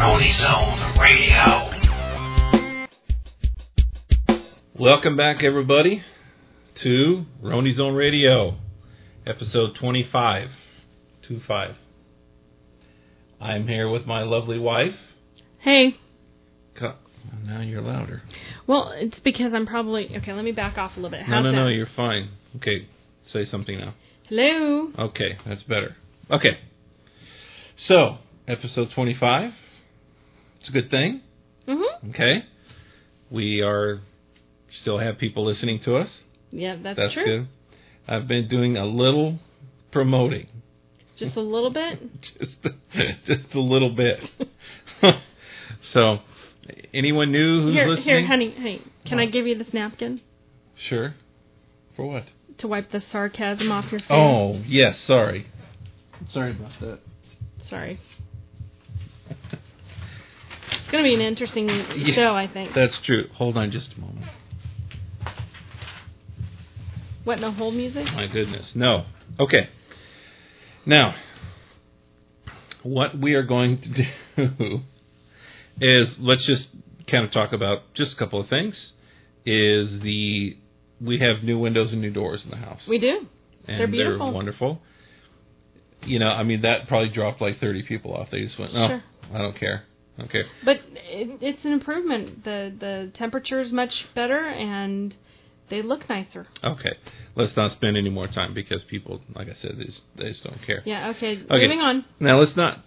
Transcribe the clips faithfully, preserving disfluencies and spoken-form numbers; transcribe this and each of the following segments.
Rony Zone Radio. Welcome back, everybody, to Rony Zone Radio, episode twenty-five. two five. I'm here with my lovely wife. Hey. Co- now you're louder. Well, it's because I'm probably... Okay, let me back off a little bit. How's no, no, that? no, you're fine. Okay, say something now. Hello. Okay, that's better. Okay. So, episode twenty-five. It's a good thing. Mm-hmm. Okay. We are... still have people listening to us. Yeah, that's, that's true. Good. I've been doing a little promoting. Just a little bit? just, just a little bit. So, anyone new who's here, listening? Here, honey, honey, can what? I give you this napkin? Sure. For what? To wipe the sarcasm off your face. Oh, yes, sorry. Sorry about that. Sorry. It's going to be an interesting yeah, show, I think. That's true. Hold on just a moment. What, no hold music? My goodness. No. Okay. Now, what we are going to do is, let's just kind of talk about just a couple of things, is the, we have new windows and new doors in the house. We do. And they're beautiful. They're wonderful. You know, I mean, that probably dropped like thirty people off. They just went, oh, sure. I don't care. Okay. But it, it's an improvement. The the temperature is much better, and they look nicer. Okay. Let's not spend any more time because people, like I said, they just, they just don't care. Yeah, okay. okay. Moving on. Now, let's not...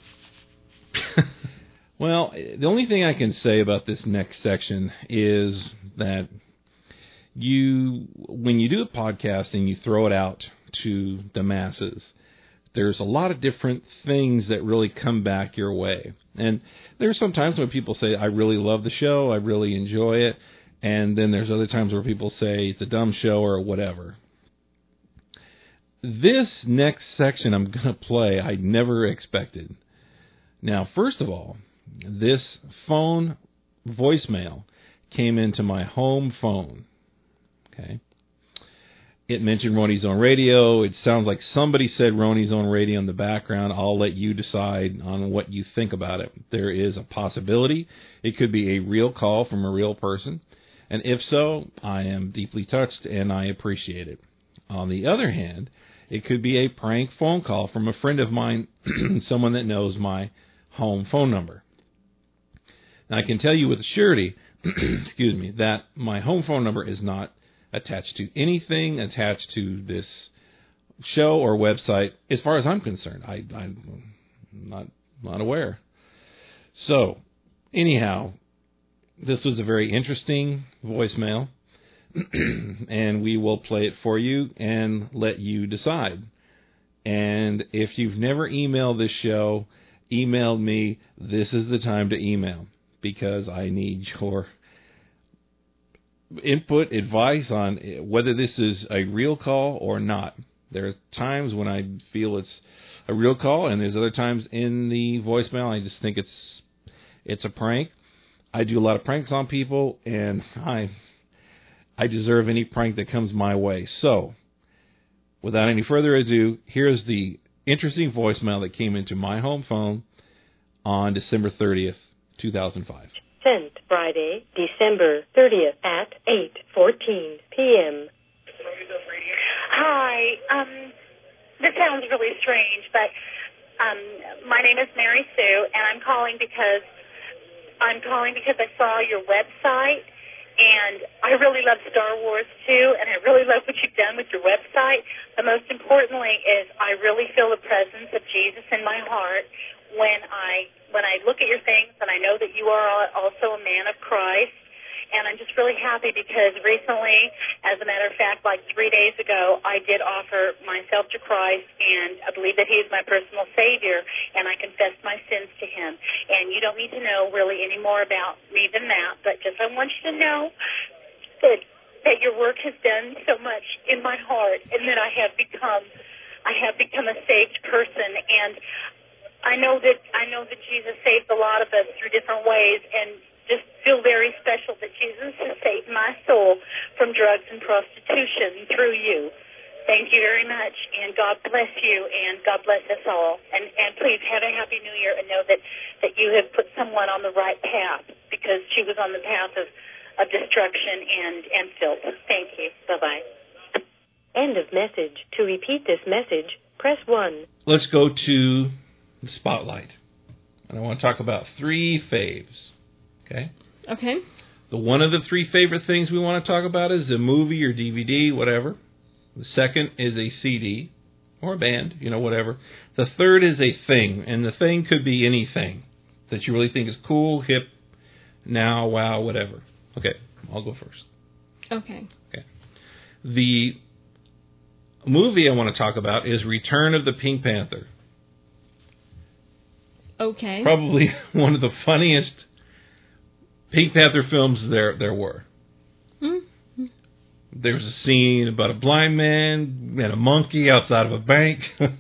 Well, the only thing I can say about this next section is that you, when you do a podcast and you throw it out to the masses, there's a lot of different things that really come back your way. And there's some times when people say, I really love the show, I really enjoy it. And then there's other times where people say it's a dumb show or whatever. This next section I'm going to play, I never expected. Now, first of all, this phone voicemail came into my home phone. Okay. It mentioned Rony Zone Radio. It sounds like somebody said Rony Zone Radio in the background. I'll let you decide on what you think about it. There is a possibility it could be a real call from a real person. And if so, I am deeply touched and I appreciate it. On the other hand, it could be a prank phone call from a friend of mine, someone that knows my home phone number. Now, I can tell you with surety, excuse me, that my home phone number is not attached to anything attached to this show or website, as far as I'm concerned. I, I'm not not aware. So, anyhow, this was a very interesting voicemail, and we will play it for you and let you decide. And if you've never emailed this show, email me. This is the time to email, because I need your input, advice on whether this is a real call or not. There's times when I feel it's a real call, and there's other times in the voicemail I just think it's it's a prank. I do a lot of pranks on people, and I I deserve any prank that comes my way. So, without any further ado, here's the interesting voicemail that came into my home phone on December thirtieth, two thousand five. Sent Friday, December thirtieth at eight fourteen p.m. Hi. Um, this sounds really strange, but um, my name is Mary Sue, and I'm calling because I'm calling because I saw your website, and I really love Star Wars too, and I really love what you've done with your website. But most importantly is I really feel the presence of Jesus in my heart when I when I look at your things, and I know that you are also a man of Christ. And I'm just really happy because recently, as a matter of fact, like three days ago, I did offer myself to Christ, and I believe that He is my personal Savior, and I confessed my sins to Him. And you don't need to know really any more about me than that, but just I want you to know that that your work has done so much in my heart, and that I have become I have become a saved person. And I know that I know that Jesus saved a lot of us through different ways, and just feel very special that Jesus has saved my soul from drugs and prostitution through you. Thank you very much, and God bless you, and God bless us all. And, and please have a Happy New Year, and know that, that you have put someone on the right path, because she was on the path of, of destruction and, and filth. Thank you. Bye-bye. End of message. To repeat this message, press one. Let's go to the spotlight. And I want to talk about three faves. Okay? Okay. The one of the three favorite things we want to talk about is a movie or D V D, whatever. The second is a C D or a band, you know, whatever. The third is a thing, and the thing could be anything that you really think is cool, hip, now, wow, whatever. Okay, I'll go first. Okay. Okay. The movie I want to talk about is Return of the Pink Panther. Okay. Probably one of the funniest Pink Panther films there there were. Mm-hmm. There's a scene about a blind man and a monkey outside of a bank.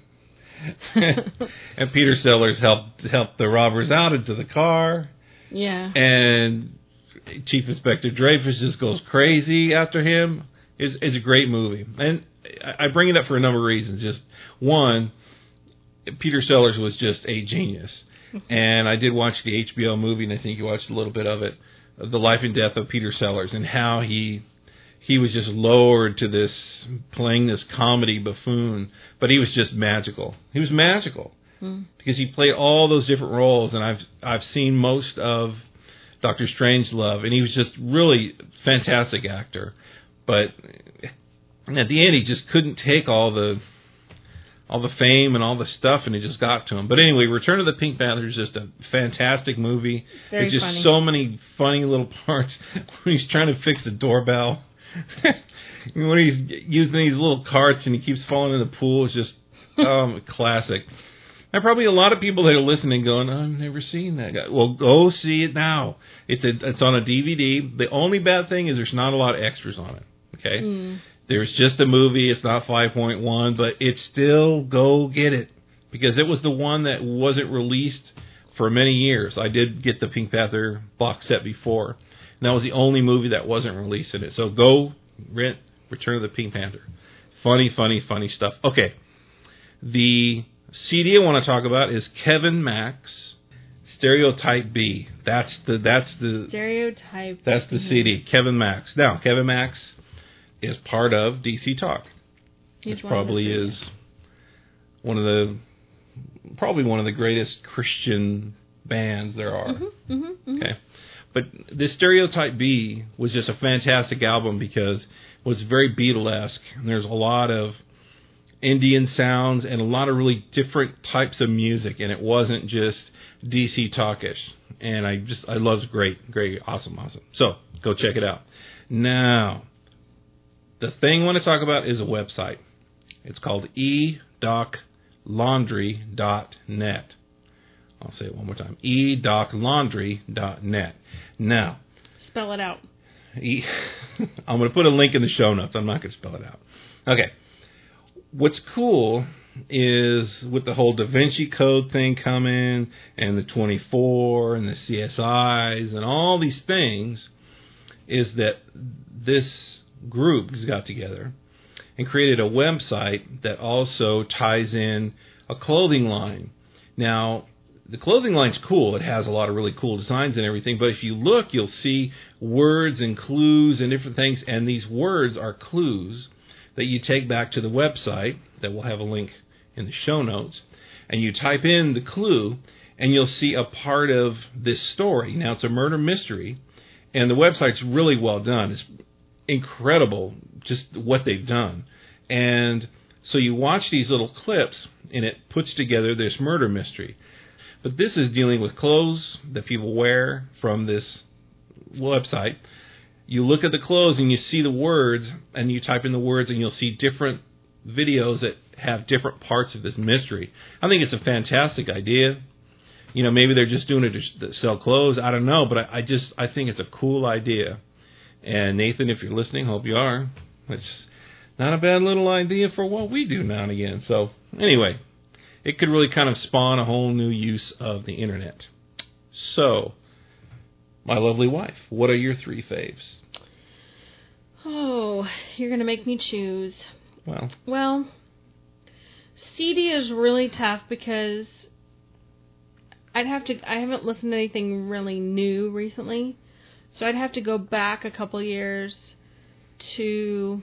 And Peter Sellers helped helped the robbers out into the car. Yeah. And Chief Inspector Dreyfus just goes crazy after him. It's, it's a great movie. And I bring it up for a number of reasons. Just one, Peter Sellers was just a genius. And I did watch the H B O movie, and I think you watched a little bit of it, of The Life and Death of Peter Sellers, and how he he was just lowered to this, playing this comedy buffoon, but he was just magical. He was magical. Mm. Because he played all those different roles, and I've I've seen most of Doctor Strangelove, and he was just really fantastic actor. But at the end, he just couldn't take all the all the fame and all the stuff, and it just got to him. But anyway, Return of the Pink Panther is just a fantastic movie. Very There's just funny. so many funny little parts when he's trying to fix the doorbell. When he's using these little carts and he keeps falling in the pool, it's just um, classic. And probably a lot of people that are listening going, oh, I've never seen that guy. Well, go see it now. It's a, it's on a D V D. The only bad thing is there's not a lot of extras on it. Okay? Mm. There's just a movie. It's not five point one, but it's still, go get it. Because it was the one that wasn't released for many years. I did get the Pink Panther box set before. And that was the only movie that wasn't released in it. So go rent Return of the Pink Panther. Funny, funny, funny stuff. Okay. The C D I want to talk about is Kevin Max, Stereotype B. That's the that's the Stereotype. That's the C D. Kevin Max. Now, Kevin Max is part of D C Talk, He's which probably is one of the probably one of the greatest Christian bands there are. Mm-hmm, mm-hmm, mm-hmm. Okay, but this Stereotype B was just a fantastic album because it was very Beatlesque, and there's a lot of Indian sounds and a lot of really different types of music, and it wasn't just D C Talkish. And I just I love it. Great, great, awesome, awesome. So go check it out. Now, the thing I want to talk about is a website. It's called e doc laundry dot net. I'll say it one more time. e doc laundry dot net. Now, spell it out. E- I'm going to put a link in the show notes. I'm not going to spell it out. Okay. What's cool is with the whole Da Vinci Code thing coming and the twenty-four and the C S Is and all these things is that this group got together and created a website that also ties in a clothing line. Now, the clothing line's cool. It has a lot of really cool designs and everything, but if you look, you'll see words and clues and different things, and these words are clues that you take back to the website that will have a link in the show notes, and you type in the clue, and you'll see a part of this story. Now, it's a murder mystery, and the website's really well done. It's incredible just what they've done. And so you watch these little clips, and it puts together this murder mystery. But this is dealing with clothes that people wear from this website. You look at the clothes and you see the words, and you type in the words, and you'll see different videos that have different parts of this mystery. I think it's a fantastic idea. You know, maybe they're just doing it to sell clothes. I don't know, but I, I just I think it's a cool idea. And Nathan, if you're listening, hope you are. It's not a bad little idea for what we do now and again. So anyway, it could really kind of spawn a whole new use of the internet. So, my lovely wife, what are your three faves? Oh, you're going to make me choose. Well, Well, C D is really tough because I'd have to. I haven't listened to anything really new recently, so I'd have to go back a couple years to.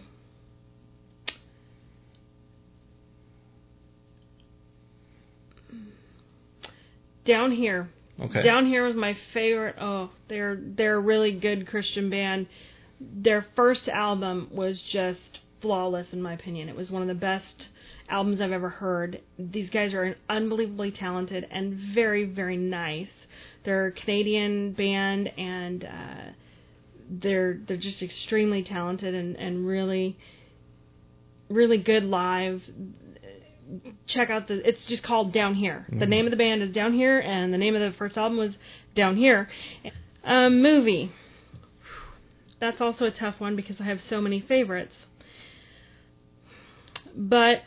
Down Here. okay. Down Here was my favorite. Oh, they're they're a really good Christian band. Their first album was just flawless in my opinion. It was one of the best albums I've ever heard. These guys are unbelievably talented and very, very nice. They're a Canadian band and uh, they're they're just extremely talented and, and really really good live. Check out the, it's just called Down Here. Mm-hmm. The name of the band is Down Here, and the name of the first album was Down Here. Um, movie. That's also a tough one because I have so many favorites. But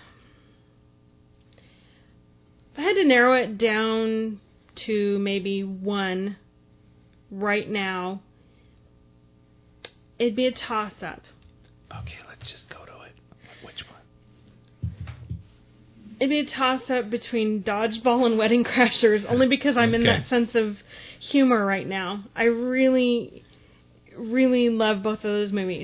if I had to narrow it down to maybe one right now, it'd be a toss-up. Okay, let's just go to it. Which one? It'd be a toss-up between Dodgeball and Wedding Crashers, only because I'm in Okay. that sense of humor right now. I really, really love both of those movies.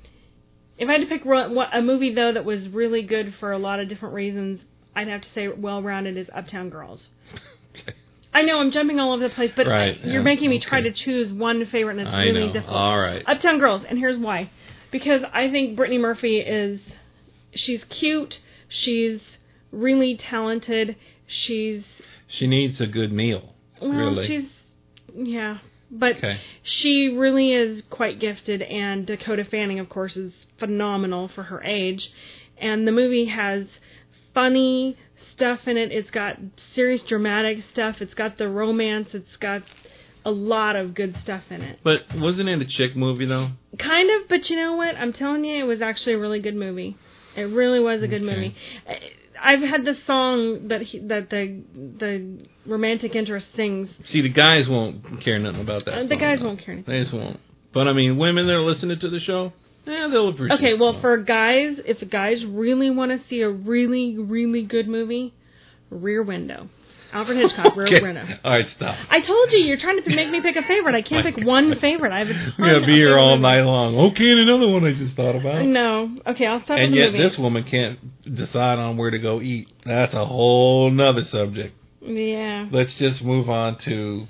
If I had to pick a movie, though, that was really good for a lot of different reasons, I'd have to say well-rounded is Uptown Girls. Okay. I know I'm jumping all over the place, but Right, you're yeah, making me okay. try to choose one favorite, and it's I really know. difficult. All right. Uptown Girls, and here's why. Because I think Brittany Murphy is, she's cute, she's really talented, she's... She needs a good meal. Well, really. she's... Yeah. But Okay. she really is quite gifted, and Dakota Fanning, of course, is phenomenal for her age. And the movie has funny stuff in it. It's got serious dramatic stuff. It's got the romance. It's got a lot of good stuff in it. But wasn't it a chick movie, though? Kind of, but you know what? I'm telling you, it was actually a really good movie. It really was a good Okay. movie. I've had the song that he, that the the romantic interest sings. See, the guys won't care nothing about that. Uh, the song, guys though. won't care anything. They just won't. But, I mean, women that are listening to the show, yeah, they'll appreciate Okay, it. well, for guys, if guys really want to see a really, really good movie, Rear Window. Alfred Hitchcock, Rear Okay. Window. All right, stop. I told you, you're trying to make me pick a favorite. I can't My pick God. one favorite. I have a ton We're going to of be here favorite all movies. night long. Okay, and another one I just thought about. No. Okay, I'll stop And with yet the movie. this woman can't decide on where to go eat. That's a whole nother subject. Yeah. Let's just move on to...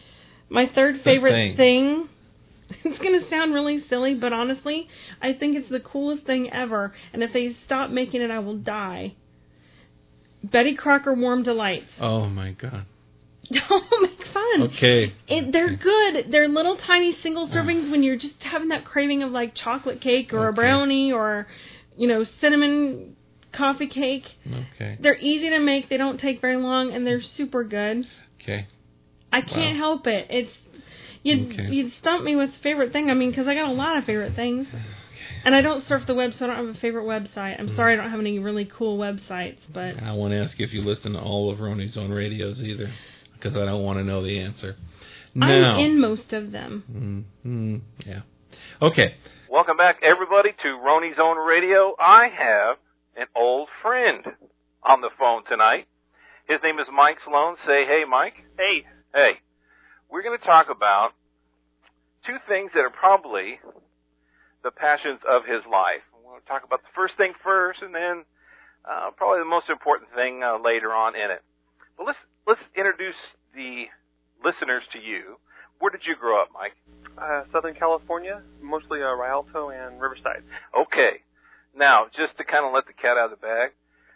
My third The favorite Thing. thing, it's going to sound really silly, but honestly, I think it's the coolest thing ever. And if they stop making it, I will die. Betty Crocker Warm Delights. Oh, my God. Don't make fun. Okay. It, they're Okay. good. They're little tiny single servings when you're just having that craving of like chocolate cake or a Okay. brownie or, you know, cinnamon coffee cake. Okay. They're easy to make. They don't take very long, and they're super good. Okay. I can't Wow. help it. It's you'd Okay. you'd stump me with favorite thing. I mean, because I got a lot of favorite things, and I don't surf the web, so I don't have a favorite website. I'm sorry, I don't have any really cool websites, but I want to ask you if you listen to all of Roni's on radios either, because I don't want to know the answer. Now, I'm in most of them. mm-hmm, yeah. Okay. Welcome back, everybody, to Roni's Own Radio. I have an old friend on the phone tonight. His name is Mike Sloan. Say hey, Mike. Hey. Hey. We're going to talk about two things that are probably the passions of his life. We'll talk about the first thing first, and then uh, probably the most important thing uh, later on in it. But let's let's introduce the listeners to you. Where did you grow up, Mike? Uh, Southern California, mostly uh, Rialto and Riverside. Okay. Now, just to kind of let the cat out of the bag,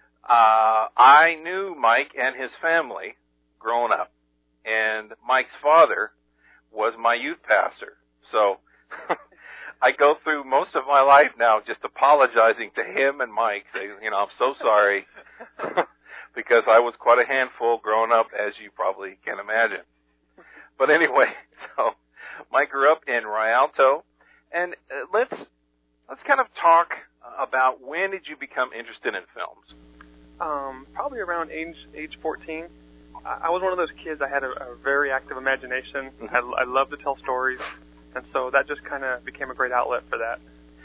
uh, I knew Mike and his family growing up. And Mike's father was my youth pastor. So I go through most of my life now just apologizing to him and Mike, saying, you know, I'm so sorry, because I was quite a handful growing up, as you probably can imagine. But anyway, so Mike grew up in Rialto, and uh, let's let's kind of talk about when did you become interested in films? Um, probably around age age fourteen. I, I was one of those kids. I had a, a very active imagination. Mm-hmm. I, I loved to tell stories, and so that just kind of became a great outlet for that.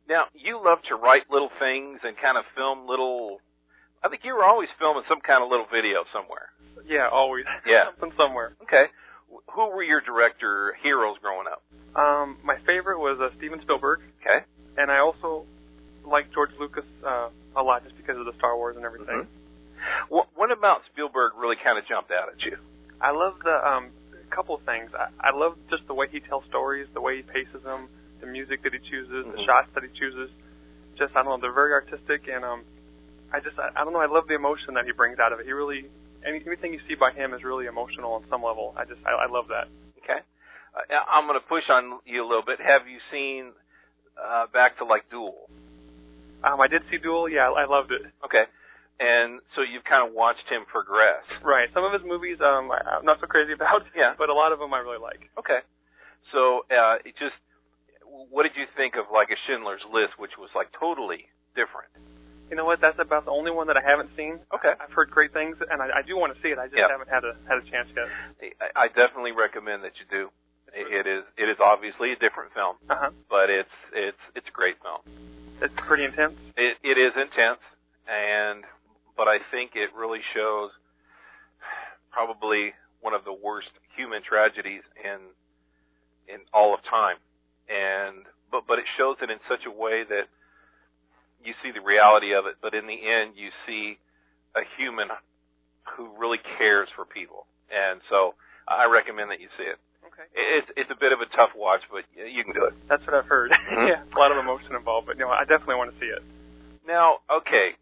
Now, you love to write little things and kind of film little, I think you were always filming some kind of little video somewhere. Yeah, always. Yeah. Something somewhere. Okay. Who were your director heroes growing up? Um, my favorite was uh, Steven Spielberg. Okay. And I also like George Lucas uh, a lot just because of the Star Wars and everything. Mm-hmm. What, what about Spielberg really kind of jumped out at you? I love the um, couple of things. I, I love just the way he tells stories, the way he paces them, the music that he chooses, Mm-hmm. the shots that he chooses. Just, I don't know, they're very artistic, and um, I just, I, I don't know, I love the emotion that he brings out of it. He really, any, anything you see by him is really emotional on some level. I just, I, I love that. Okay. Uh, I'm going to push on you a little bit. Have you seen uh, back to, like, Duel? Um, I did see Duel. Yeah, I, I loved it. Okay. And so you've kind of watched him progress. Right. Some of his movies um, I, I'm not so crazy about, yeah. but a lot of them I really like. Okay. So uh, it just, what did you think of, like, a Schindler's List, which was, like, totally different? You know what? That's about the only one that I haven't seen. Okay. I've heard great things, and I, I do want to see it. I just yeah. haven't had a had a chance yet. I, I definitely recommend that you do. It, it is it is obviously a different film, uh-huh. but it's it's it's a great film. It's pretty intense. It it is intense, and but I think it really shows probably one of the worst human tragedies in in all of time, and but but it shows it in such a way that you see the reality of it, but in the end you see a human who really cares for people, and so I recommend that you see it. Okay. It's it's a bit of a tough watch, but you can do it. That's what I've heard. Mm-hmm. Yeah, a lot of emotion involved, but no, I definitely want to see it. Now, okay,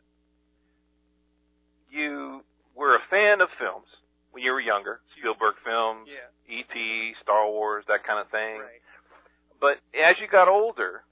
you were a fan of films when you were younger, Spielberg films, yeah. E T, Star Wars, that kind of thing. Right. But as you got older,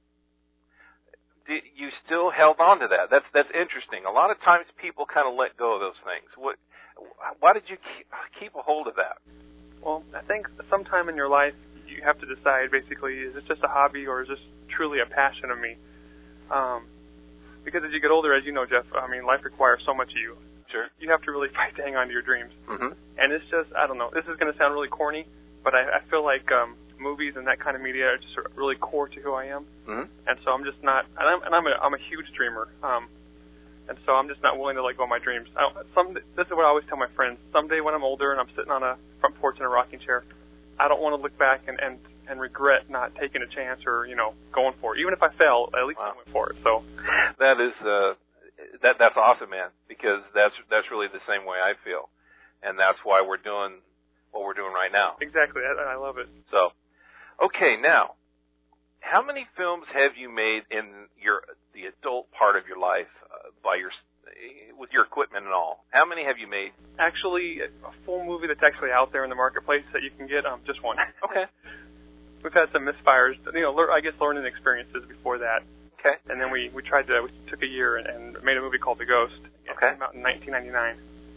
did, you still held on to that. That's that's interesting. A lot of times people kind of let go of those things. What? Why did you keep, keep a hold of that? Well, I think sometime in your life you have to decide, basically, is this just a hobby or is this truly a passion of me? Um, because as you get older, as you know, Jeff, I mean, life requires so much of you. Sure. You have to really fight to hang on to your dreams. Mm-hmm. And it's just, I don't know, this is going to sound really corny, but I, I feel like um, movies and that kind of media are just really core to who I am. Mm-hmm. And so I'm just not, and I'm, and I'm, a, I'm a huge dreamer. Um, and so I'm just not willing to let go of my dreams. I, some, this is what I always tell my friends. Someday when I'm older and I'm sitting on a front porch in a rocking chair, I don't want to look back and, and, and regret not taking a chance or, you know, going for it. Even if I fail, at least wow. I went for it. So that is, uh, that that's awesome, man, because that's that's really the same way I feel. And that's why we're doing what we're doing right now. Exactly. I, I love it. So, okay, now, how many films have you made in your the adult part of your life uh, by your with your equipment and all? How many have you made? Actually, a full movie that's actually out there in the marketplace that you can get, um, just one. Okay. We've had some misfires, you know, I guess learning experiences before that. Okay. And then we, we tried to, we took a year and, and made a movie called The Ghost. It Okay. came out in nineteen ninety-nine.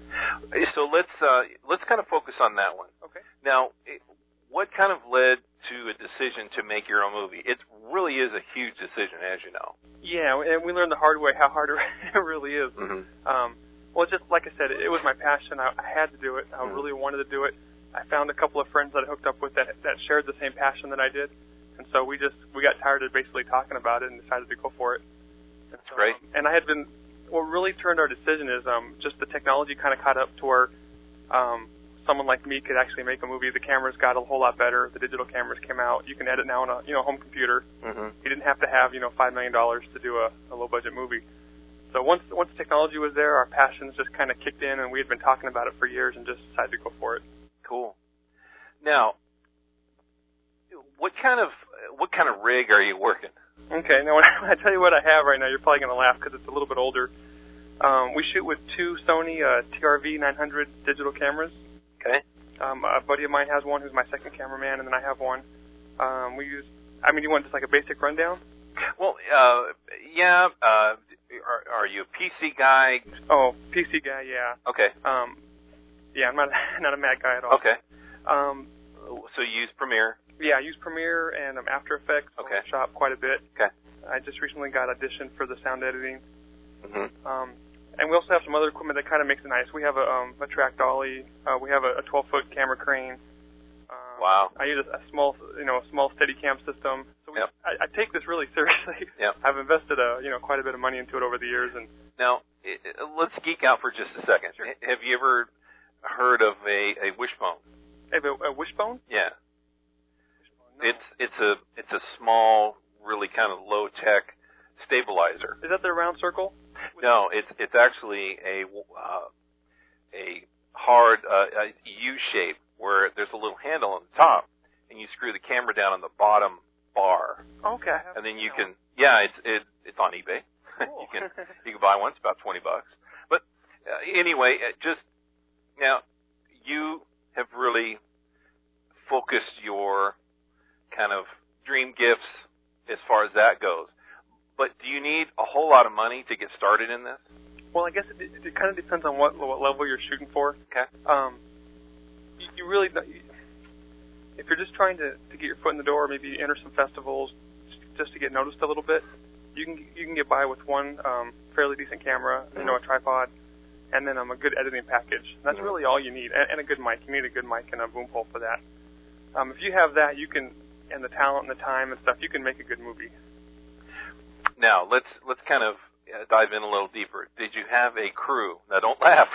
So let's uh, let's kind of focus on that one. Okay. Now, it, what kind of led to a decision to make your own movie? It really is a huge decision, as you know. Yeah, and we learned the hard way how hard it really is. Mm-hmm. Um, well, just like I said, it, it was my passion. I, I had to do it. I Mm-hmm. really wanted to do it. I found a couple of friends that I hooked up with that that shared the same passion that I did, and so we just we got tired of basically talking about it and decided to go for it. That's so, great. Um, and I had been. What really turned our decision is um, just the technology kind of caught up to where um, someone like me could actually make a movie. The cameras got a whole lot better. The digital cameras came out. You can edit now on a you know home computer. Mm-hmm. You didn't have to have you know five million dollars to do a, a low budget movie. So once once technology was there, our passions just kind of kicked in, and we had been talking about it for years, and just decided to go for it. Cool. Now, what kind of what kind of rig are you working? Okay, now when I tell you what I have right now, you're probably going to laugh because it's a little bit older. Um, we shoot with two Sony uh, T R V nine hundred digital cameras. Okay. Um, a buddy of mine has one who's my second cameraman, and then I have one. Um, we use, I mean, you want just like a basic rundown? Well, uh, yeah. Uh, are, are you a P C guy? Oh, P C guy, yeah. Okay. Um, yeah, I'm not not a Mac guy at all. Okay. Um, so you use Premiere? Yeah, I use Premiere and um, After Effects. Okay. Photoshop quite a bit. Okay. I just recently got Audition for the sound editing. Mm-hmm. Um, and we also have some other equipment that kind of makes it nice. We have a, um, a track dolly. Uh, we have a twelve-foot camera crane. Um, wow. I use a, a small, you know, a small Steadicam system. So we we, Yep. I, I take this really seriously. Yep. I've invested a you know quite a bit of money into it over the years, and Now, i- i- let's geek out for just a second. Sure. H- Have you ever heard of a, a wishbone? I have a, a wishbone. Yeah. No. It's it's a it's a small, really kind of low tech stabilizer. Is that the round circle? No, it's it's actually a uh, a hard uh, a U shape where there's a little handle on the top, and you screw the camera down on the bottom bar, Okay. I have and then you that can yeah, it's it it's on eBay. Cool. you can you can buy one. It's about twenty bucks. But uh, anyway, uh, just now you have really focused your kind of dream gifts as far as that goes. But do you need a whole lot of money to get started in this? Well, I guess it, it, it kind of depends on what what level you're shooting for. Okay. Um, you, you really, you, if you're just trying to, to get your foot in the door, maybe enter some festivals, just, just to get noticed a little bit, you can you can get by with one um, fairly decent camera, you know, a tripod, and then um, a good editing package. That's Mhm. really all you need, and, and a good mic. You need a good mic and a boom pole for that. Um, if you have that, you can, and the talent and the time and stuff, you can make a good movie. Now let's let's kind of uh, dive in a little deeper. Did you have a crew? Now don't laugh.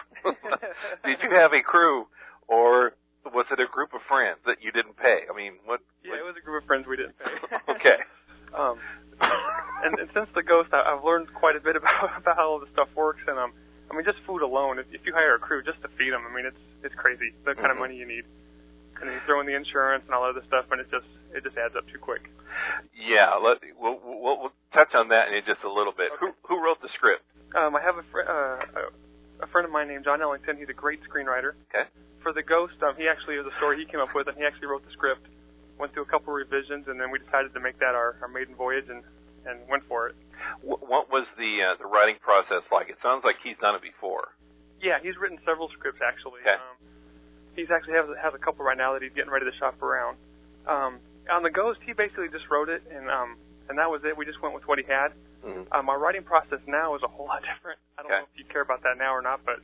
Did you have a crew, or was it a group of friends that you didn't pay? I mean, what? Yeah, it what? was a group of friends we didn't pay. Okay. Um, and, and since the Ghost, I, I've learned quite a bit about about how all this stuff works. And um, I mean, just food alone. If, if you hire a crew just to feed them, I mean, it's it's crazy the kind Mhm. of money you need. And then you throw in the insurance and all that other stuff, and it just it just adds up too quick. Yeah, let, we'll, we'll, we'll touch on that in just a little bit. Okay. Who who wrote the script? Um, I have a, fr- uh, a a friend of mine named John Ellington. He's a great screenwriter. Okay. For the Ghost, um, he actually has a story he came up with, and he actually wrote the script. Went through a couple revisions, and then we decided to make that our, our maiden voyage, and, and went for it. What, what was the uh, the writing process like? It sounds like he's done it before. Yeah, he's written several scripts actually. Okay. Um, he's actually has has a couple right now that he's getting ready to shop around. Um, on the Ghost, he basically just wrote it, and um, and that was it. We just went with what he had. Mm-hmm. Um, our writing process now is a whole lot different. I don't Okay. know if you care about that now or not, but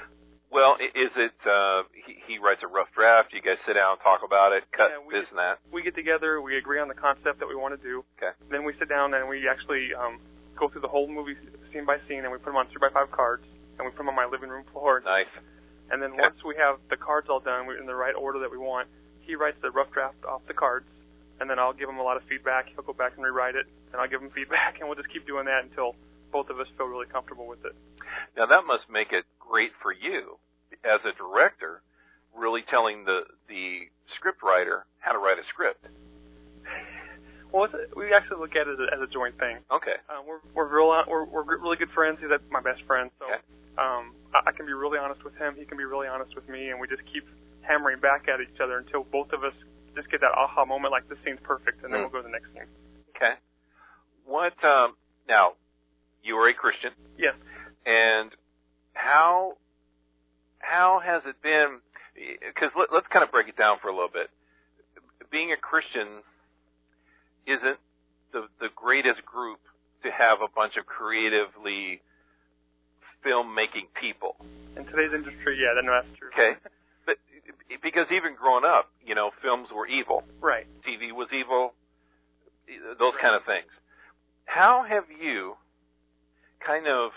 Well, i- is it uh, he, he writes a rough draft? You guys sit down, talk about it, cut Yeah, we this and that. we get together, we agree on the concept that we want to do. Okay. Then we sit down and we actually um, go through the whole movie scene by scene, and we put them on three by five cards, and we put them on my living room floor. Nice. And then Okay. once we have the cards all done, we're in the right order that we want, he writes the rough draft off the cards, and then I'll give him a lot of feedback. He'll go back and rewrite it, and I'll give him feedback, and we'll just keep doing that until both of us feel really comfortable with it. Now that must make it great for you as a director, really telling the the script writer how to write a script. Well, it's a, we actually look at it as a, as a joint thing. Okay. Um, we're we're real we're we're really good friends. He's my best friend, so Okay. um, I, I can be really honest with him. He can be really honest with me, and we just keep hammering back at each other until both of us just get that aha moment, like this scene's perfect, and then Mm. we'll go to the next scene. Okay. What um, now? You are a Christian, Yes. and how how has it been? Because let, let's kind of break it down for a little bit. Being a Christian isn't the the greatest group to have a bunch of creatively filmmaking people. In today's industry, yeah, then that's true. Okay, but because even growing up, you know, films were evil, Right. T V was evil, those kind of things. How have you kind of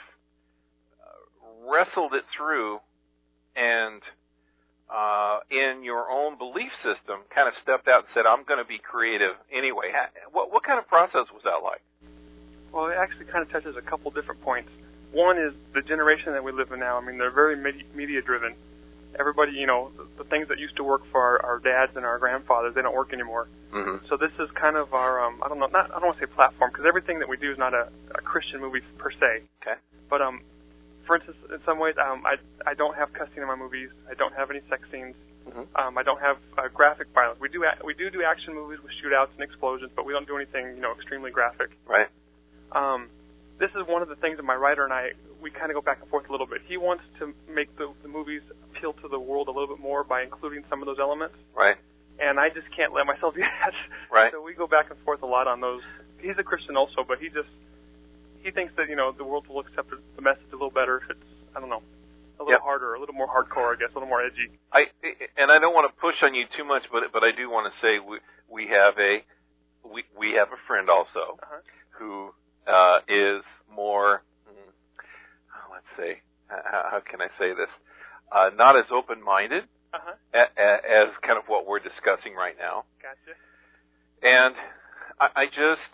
uh, wrestled it through and uh, in your own belief system kind of stepped out and said, I'm going to be creative anyway? How, what, what kind of process was that like? Well, it actually kind of touches a couple different points. One is the generation that we live in now. I mean, they're very media driven. Everybody, you know, the, the things that used to work for our, our dads and our grandfathers, they don't work anymore. Mm-hmm. So this is kind of our, um, I don't know, not, I don't want to say platform, because everything that we do is not a, a Christian movie per se. Okay. But um, for instance, in some ways, um, I I don't have cussing in my movies. I don't have any sex scenes. Mm-hmm. Um, I don't have uh, graphic violence. We do a- we do do action movies with shootouts and explosions, but we don't do anything, you know, extremely graphic. Right. Um, this is one of the things that my writer and I, we kind of go back and forth a little bit. He wants to make the, the movies appeal to the world a little bit more by including some of those elements, Right. and I just can't let myself do that. Right. So we go back and forth a lot on those. He's a Christian also, but he just, he thinks that, you know, the world will accept the message a little better if it's, I don't know, a little Yep. harder, a little more hardcore, I guess, a little more edgy. I and I don't want to push on you too much, but but I do want to say we we have a we we we have a friend also Uh-huh. who uh, is more, mm, let's see, how, how can I say this? Uh, not as open-minded Uh-huh. a, a, as kind of what we're discussing right now. Gotcha. And I, I just,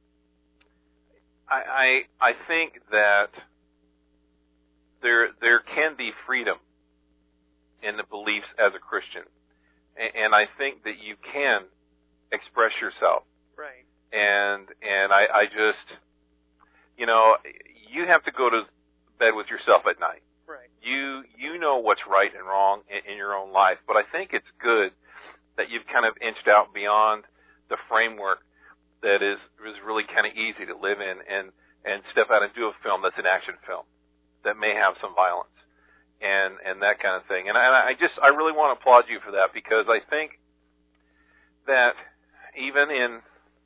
I, I, I think that there there can be freedom in the beliefs as a Christian, and, and I think that you can express yourself. Right. And and I, I just, you know, you have to go to bed with yourself at night. Right. You you know what's right and wrong in, in your own life, but I think it's good that you've kind of inched out beyond the framework that is is really kind of easy to live in, and and step out and do a film that's an action film that may have some violence and and that kind of thing. And I, I just I really want to applaud you for that, because I think that even in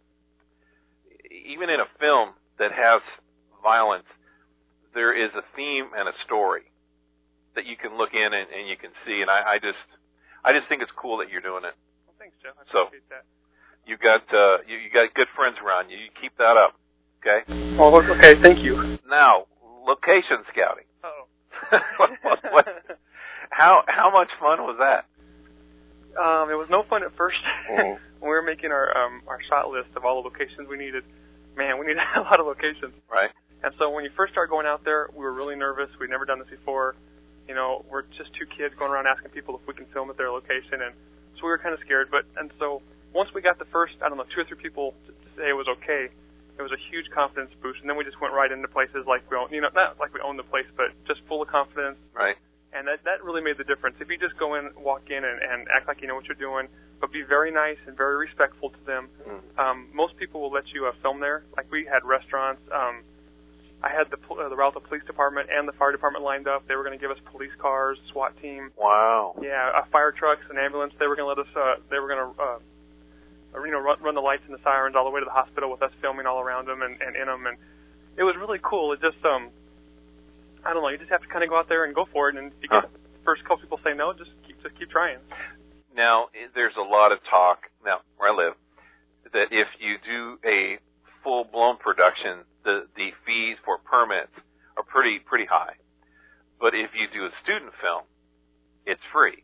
even in a film that has violence, there is a theme and a story that you can look in and, and you can see. And I, I just I just think it's cool that you're doing it. Well, thanks, Jeff. I So, appreciate that. You got uh, you, you got good friends around you. You keep that up, okay? Oh, okay. Thank you. Now, location scouting. Oh. what, what, what, how how much fun was that? Um, it was no fun at first. Mhm. When we were making our um, our shot list of all the locations we needed, man, we needed a lot of locations. Right. And so when you first started going out there, we were really nervous. We'd never done this before. You know, we're just two kids going around asking people if we can film at their location, and so we were kind of scared. But and so once we got the first, I don't know, two or three people to say it was okay, it was a huge confidence boost. And then we just went right into places like we own, you know, not like we owned the place, but just full of confidence. Right. And that that really made the difference. If you just go in, walk in, and, and act like you know what you're doing, but be very nice and very respectful to them. Mm. Um, most people will let you uh, film there. Like we had restaurants. Um, I had the uh, the Rialto Police Department and the fire department lined up. They were going to give us police cars, SWAT team. Wow. Yeah, uh, fire trucks, an ambulance. They were going to let us. Uh, they were going to, uh, you know, run, run the lights and the sirens all the way to the hospital with us filming all around them and, and in them. And it was really cool. It just, um, I don't know. You just have to kind of go out there and go for it. And if you get Huh. the first couple people say no, just keep just keep trying. Now, i- there's a lot of talk, now, where I live, that if you do a full-blown production, the, the fees for permits are pretty pretty high. But if you do a student film, it's free.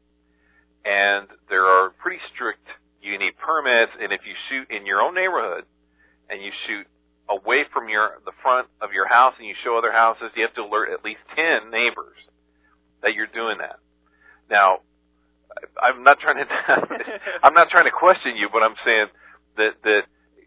And there are pretty strict, you need permits, and if you shoot in your own neighborhood, and you shoot away from your the front of your house and you show other houses, you have to alert at least ten neighbors that you're doing that. Now, I'm not trying to I'm not trying to question you, but I'm saying that that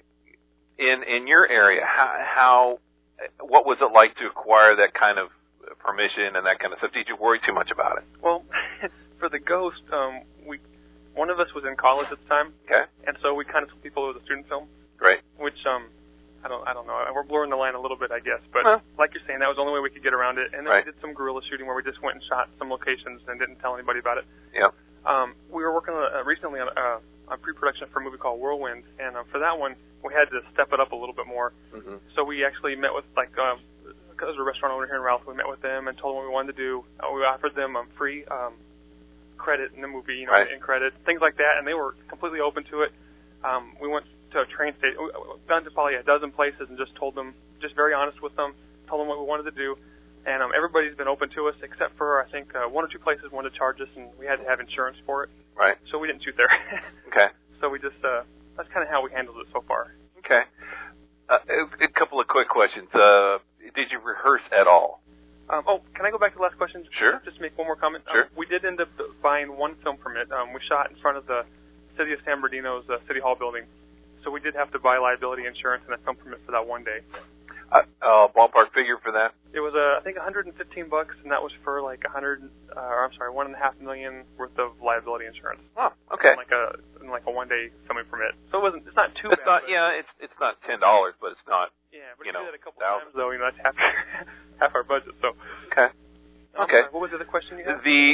in in your area, how, how what was it like to acquire that kind of permission and that kind of stuff? Did you worry too much about it? Well, for the Ghost, um, we one of us was in college at the time, Okay, and so we kind of told people it was a student film, great. which um, I don't I don't know. We're blurring the line a little bit, I guess. But Well. like you're saying, that was the only way we could get around it. And then Right. we did some guerrilla shooting where we just went and shot some locations and didn't tell anybody about it. Yeah. Um, we were working on, uh, recently on uh, a pre-production for a movie called Whirlwind, and uh, for that one, we had to step it up a little bit more. Mm-hmm. So we actually met with, like, um, because there's a restaurant owner here in Ralph, we met with them and told them what we wanted to do. Uh, we offered them um, free um, credit in the movie, you know, Right. in credit, things like that, and they were completely open to it. Um, we went to a train station, we've gone to probably a dozen places and just told them, just very honest with them, told them what we wanted to do. And um, everybody's been open to us, except for, I think, uh, one or two places wanted to charge us, and we had to have insurance for it. Right. So we didn't shoot there. Okay. So we just, uh, that's kind of how we handled it so far. Okay. Uh, a, a couple of quick questions. Uh, did you rehearse at all? Um, oh, can I go back to the last question? Sure. Just make one more comment. Sure. Um, we did end up buying one film permit. Um, we shot in front of the City of San Bernardino's uh, City Hall building. So we did have to buy liability insurance and a film permit for that one day. Uh, uh, ballpark figure for that? It was, uh, I think, one hundred fifteen bucks, and that was for like a hundred, uh, or I'm sorry, one and a half million worth of liability insurance. Oh, okay. In like a in like a one day filming permit. So it wasn't. It's not too It's bad. not. but- Yeah, it's it's not ten dollars, but it's not. Yeah, but you if know, we did it a couple thousands. times though, you know, that's half half our budget. So. Okay. I'm Okay. sorry, what was the other question you had? The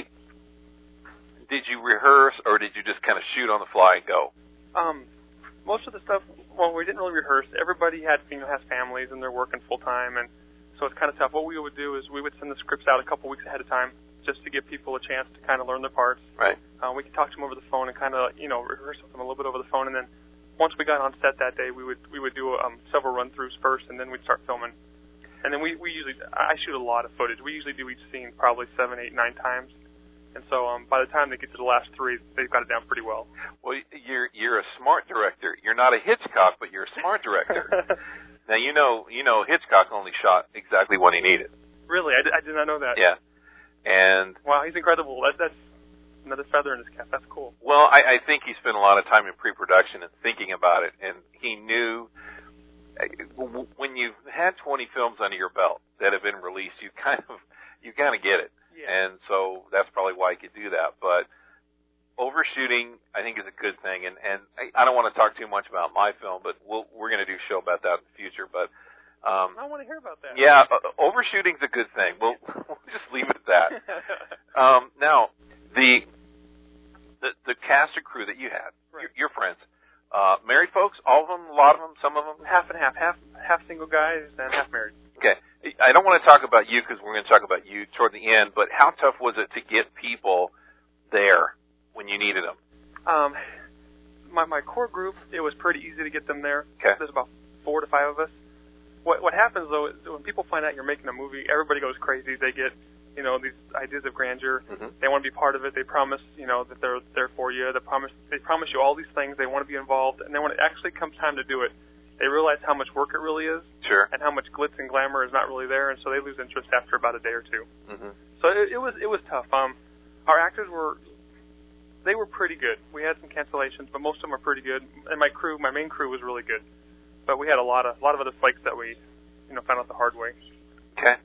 did you rehearse or did you just kind of shoot on the fly and go? Um, most of the stuff, well, we didn't really rehearse. Everybody had, you know, has families and they're working full time, and so it's kind of tough. What we would do is we would send the scripts out a couple weeks ahead of time, just to give people a chance to kind of learn their parts. Right. Uh, we could talk to them over the phone and kind of, you know, rehearse with them a little bit over the phone, and then once we got on set that day, we would we would do um, several run-throughs first, and then we'd start filming. And then we, we usually, I shoot a lot of footage. We usually do each scene probably seven, eight, nine times. And so um, by the time they get to the last three, they've got it down pretty well. Well, you're you're a smart director. You're not a Hitchcock, but you're a smart director. Now, you know, you know Hitchcock only shot exactly what he needed. Really? I did, I did not know that. Yeah. And wow, he's incredible. That, that's another feather in his cap. That's cool. Well, I, I think he spent a lot of time in pre-production and thinking about it, and he knew when you've had twenty films under your belt that have been released, you kind of you kind of get it. Yeah. And so that's probably why he could do that. But overshooting, I think, is a good thing. And, and I, I don't want to talk too much about my film, but we'll, we're going to do a show about that in the future. But um, I want to hear about that. Yeah, uh, overshooting's a good thing. We'll, we'll just leave it at that. um, now, the, the the cast and crew that you had, right. your, your friends, uh, married folks, all of them, a lot of them, some of them? Half and half. Half, half single guys and half married. Okay. I don't want to talk about you because we're going to talk about you toward the end, but how tough was it to get people there when you needed them? Um, my my core group, it was pretty easy to get them there. Okay. There's about four to five of us. What what happens though is when people find out you're making a movie, everybody goes crazy. They get, you know, these ideas of grandeur. Mm-hmm. They want to be part of it. They promise, you know, that they're there for you. They promise they promise you all these things. They want to be involved, and then when it actually comes time to do it, they realize how much work it really is. Sure. And how much glitz and glamour is not really there, and so they lose interest after about a day or two. Mm-hmm. So it, it was it was tough. Um, our actors were they were pretty good. We had some cancellations, but most of them were pretty good. And my crew, my main crew, was really good. But we had a lot of a lot of other flakes that we, you know, found out the hard way. Okay.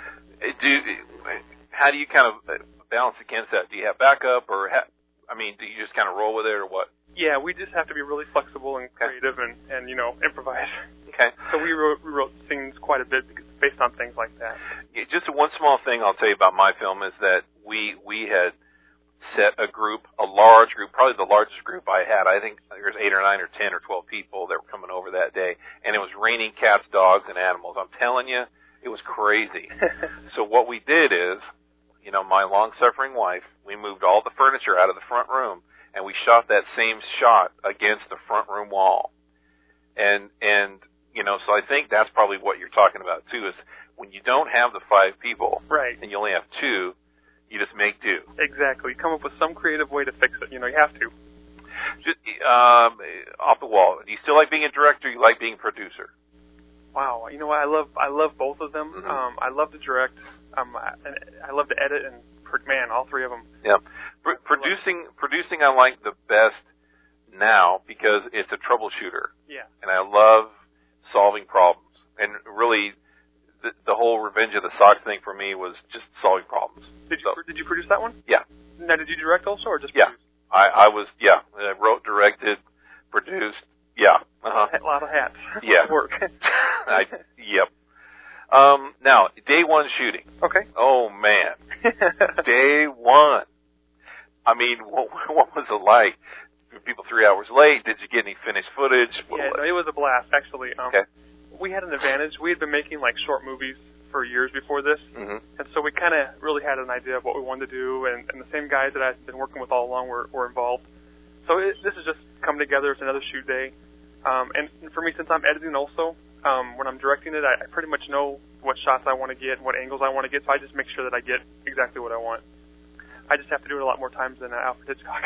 Do how do you kind of balance against that? Do you have backup, or ha- I mean, do you just kind of roll with it, or what? Yeah, we just have to be really flexible and creative, okay. and, and you know, improvise. Okay. So we wrote, we wrote scenes quite a bit based on things like that. Yeah, just one small thing I'll tell you about my film is that we we had set a group, a large group, probably the largest group I had. I think there was eight or nine or ten or twelve people that were coming over that day, and it was raining cats, dogs, and animals. I'm telling you, it was crazy. So what we did is, you know, my long-suffering wife, we moved all the furniture out of the front room, and we shot that same shot against the front room wall. And, and, you know, so I think that's probably what you're talking about, too, is when you don't have the five people, right, and you only have two, you just make do. Exactly. Come up with some creative way to fix it. You know, you have to. Just, um, off the wall, do you still like being a director, or you like being a producer? Wow. You know what? I love, I love both of them. Mm-hmm. Um, I love to direct. Um, I, I love to edit, and, man, all three of them. Yeah. Pro- producing, producing I like the best now because it's a troubleshooter. Yeah. And I love solving problems. And really, the, the whole Revenge of the Sox thing for me was just solving problems. Did you, so, did you produce that one? Yeah. Now, did you direct also, or just yeah. produce? I, I was, yeah, I wrote, directed, produced, yeah. Uh-huh. A lot of hats. Yeah. Work. I, yep. Um, now, day one shooting. Okay. Oh, man. Day one. I mean, what, what was it like? Were people three hours late? Did you get any finished footage? Yeah, no, it was a blast, actually. Um, okay. We had an advantage. We had been making, like, short movies for years before this. Mm-hmm. And so we kind of really had an idea of what we wanted to do, and, and the same guys that I've been working with all along were, were involved. So it, this is just come together. It's another shoot day. Um, and for me, since I'm editing also, um, when I'm directing it, I, I pretty much know what shots I want to get and what angles I want to get, so I just make sure that I get exactly what I want. I just have to do it a lot more times than uh, Alfred Hitchcock.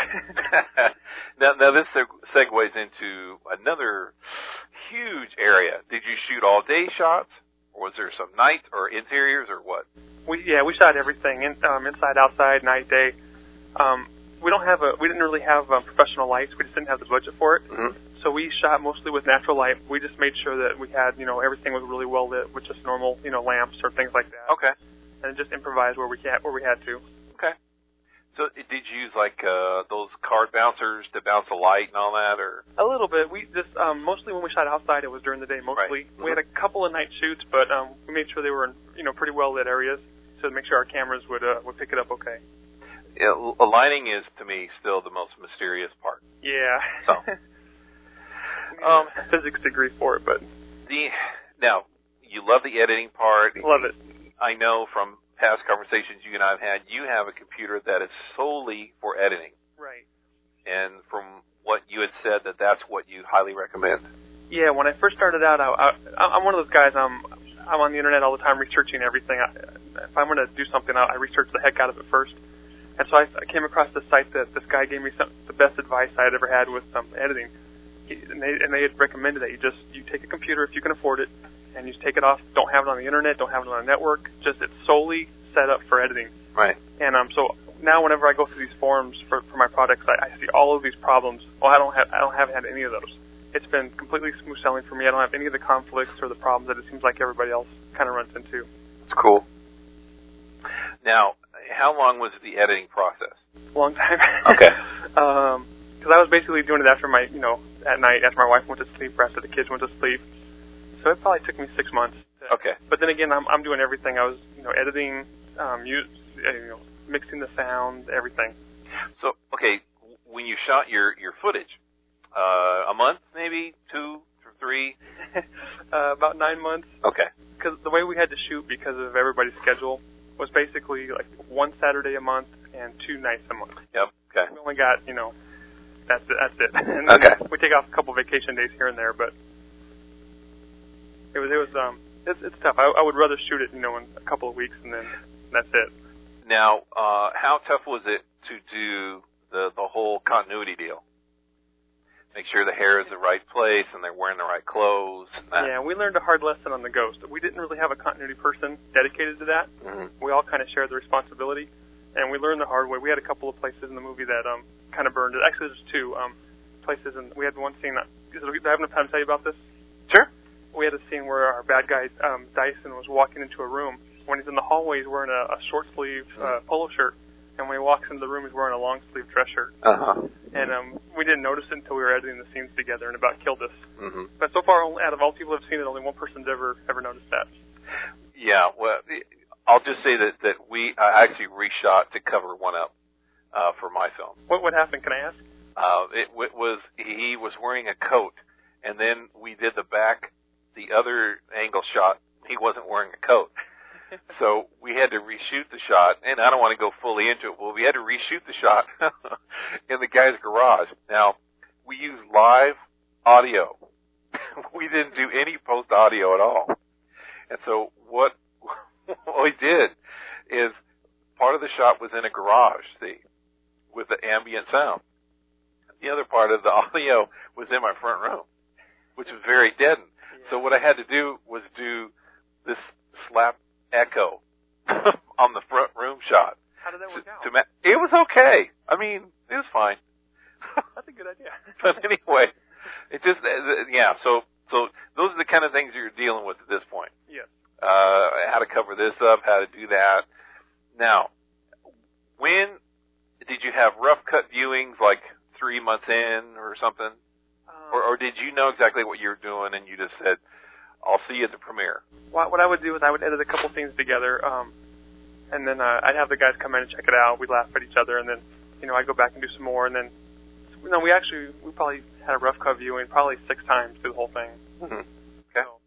now, now, this seg- segues into another huge area. Did you shoot all-day shots, or was there some night or interiors, or what? We yeah, we shot everything, in, um, inside, outside, night, day. Um, we don't have a we didn't really have um, professional lights. We just didn't have the budget for it. Mm-hmm. So we shot mostly with natural light. We just made sure that we had, you know, everything was really well lit with just normal, you know, lamps or things like that. Okay. And just improvised where we had where we had to. Okay. So did you use like uh, those card bouncers to bounce the light and all that, or? A little bit. We just um, mostly when we shot outside, it was during the day mostly. Right. We had a couple of night shoots, but um, we made sure they were in, you know, pretty well lit areas to make sure our cameras would uh, would pick it up okay. Yeah, lighting is to me still the most mysterious part. Yeah. So. um, physics degree for it, but the now you love the editing part. Love it. I know from past conversations you and I have had, you have a computer that is solely for editing. Right. And from what you had said that that's what you highly recommend. Yeah, when I first started out, I, I, I'm one of those guys. I'm I'm on the internet all the time researching everything. I, if I'm going to do something, I, I research the heck out of it first. And so I, I came across this site that this guy gave me some the best advice I had ever had with um, editing. He, and they and they had recommended that you just you take a computer if you can afford it, and you just take it off. Don't have it on the internet. Don't have it on a network. Just it's solely set up for editing. Right. And um, so now whenever I go through these forums for, for my products, I, I see all of these problems. Well, I don't have I don't have had any of those. It's been completely smooth sailing for me. I don't have any of the conflicts or the problems that it seems like everybody else kind of runs into. It's cool. Now, how long was the editing process? A long time. Okay. um, because I was basically doing it after my, you know, at night after my wife went to sleep or after the kids went to sleep. So it probably took me six months. To, okay. But then again, I'm I'm doing everything. I was, you know, editing, um, use, you know, mixing the sound, everything. So, okay, when you shot your your footage, uh, a month, maybe two, three, uh, about nine months. Okay. Because the way we had to shoot because of everybody's schedule was basically like one Saturday a month and two nights a month. Yep. Okay. We only got, you know, that's it. That's it. And okay. We take off a couple vacation days here and there, but it was it was um it's it's tough. I, I would rather shoot it, you know, in a couple of weeks and then that's it. Now, uh, how tough was it to do the the whole continuity deal? Make sure the hair is the right place and they're wearing the right clothes. Yeah, we learned a hard lesson on the Ghost. We didn't really have a continuity person dedicated to that. Mm-hmm. We all kind of shared the responsibility, and we learned the hard way. We had a couple of places in the movie that um kind of burned it. Actually, there's two um places, and we had one scene that. Do I have enough time to tell you about this? Sure. We had a scene where our bad guy um, Dyson was walking into a room. When he's in the hallway, he's wearing a, a short sleeve uh, polo shirt. And when he walks into the room, he's wearing a long-sleeve dress shirt. Uh-huh. And um, we didn't notice it until we were editing the scenes together, and it about killed us. Mm-hmm. But so far, out of all people who have seen it, only one person's ever ever noticed that. Yeah, well, I'll just say that, that we I actually reshot to cover one up uh, for my film. What what happened, can I ask? Uh, it, it was he was wearing a coat, and then we did the back, the other angle shot, he wasn't wearing a coat. So we had to reshoot the shot, and I don't want to go fully into it. Well, we had to reshoot the shot in the guy's garage. Now, we used live audio. We didn't do any post-audio at all. And so what, what we did is part of the shot was in a garage, see, with the ambient sound. The other part of the audio was in my front room, which was very deadened. Yeah. So what I had to do was do this slap echo on the front room shot. How did that work to, out? To ma- it was okay. I mean, it was fine. That's a good idea. But anyway, it just, uh, yeah, so so those are the kind of things you're dealing with at this point. Yes. Uh, how to cover this up, how to do that. Now, when did you have rough cut viewings, like three months in or something? Um, or, or did you know exactly what you were doing and you just said, I'll see you at the premiere? What, what I would do is I would edit a couple things together, um, and then uh, I'd have the guys come in and check it out. We'd laugh at each other, and then, you know, I'd go back and do some more, and then, you know, we actually, we probably had a rough cut viewing probably six times through the whole thing. Mm-hmm. Okay. So.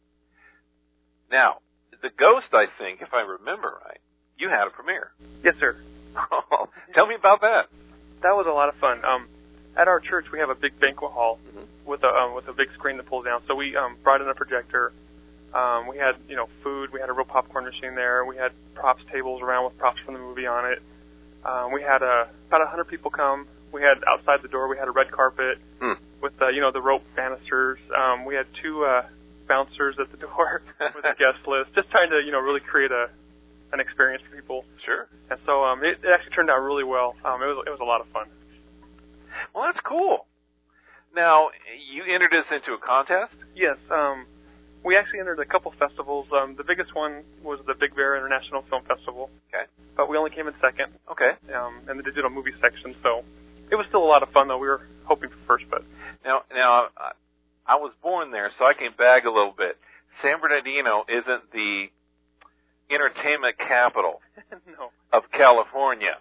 Now, The Ghost, I think, if I remember right, you had a premiere. Yes, sir. Tell me about that. That was a lot of fun. Um, at our church, we have a big banquet hall mm-hmm. with a um, with a big screen that pulls down. So we um, brought in a projector. Um, we had, you know, food. We had a real popcorn machine there. We had props tables around with props from the movie on it. Um, we had uh, about a hundred people come. We had outside the door. We had a red carpet mm. with, uh, you know, the rope banisters. Um, we had two uh, bouncers at the door with a guest list, just trying to, you know, really create a an experience for people. Sure. And so um, it, it actually turned out really well. Um, it was it was a lot of fun. Well, that's cool. Now, you entered us into a contest? Yes. Um, we actually entered a couple festivals. Um, the biggest one was the Big Bear International Film Festival. Okay. But we only came in second. Okay. Um, in the digital movie section, so it was still a lot of fun, though. We were hoping for first, but... Now, now I, I was born there, so I can bag a little bit. San Bernardino isn't the entertainment capital no. of California.